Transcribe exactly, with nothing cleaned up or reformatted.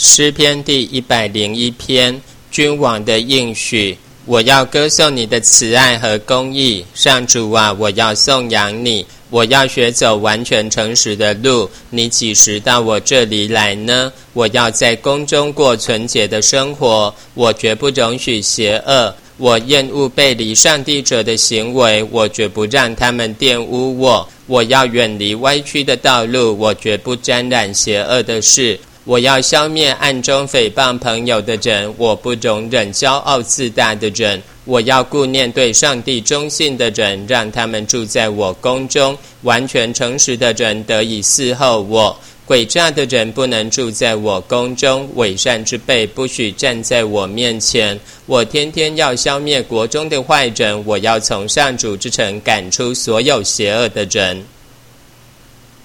诗篇第一百零一篇，君王的应许。我要歌颂你的慈爱和公义，上主啊，我要颂扬你。我要学走完全诚实的路，你几时到我这里来呢？我要在宫中过纯洁的生活，我绝不容许邪恶。我厌恶背离上帝者的行为，我绝不让他们玷污我。我要远离歪曲的道路，我绝不沾染邪恶的事。我要消灭暗中诽谤朋友的人，我不容忍骄傲自大的人。我要顾念对上帝忠信的人，让他们住在我宫中。完全诚实的人得以伺候我，诡诈的人不能住在我宫中，伪善之辈不许站在我面前。我天天要消灭国中的坏人，我要从上主之城赶出所有邪恶的人。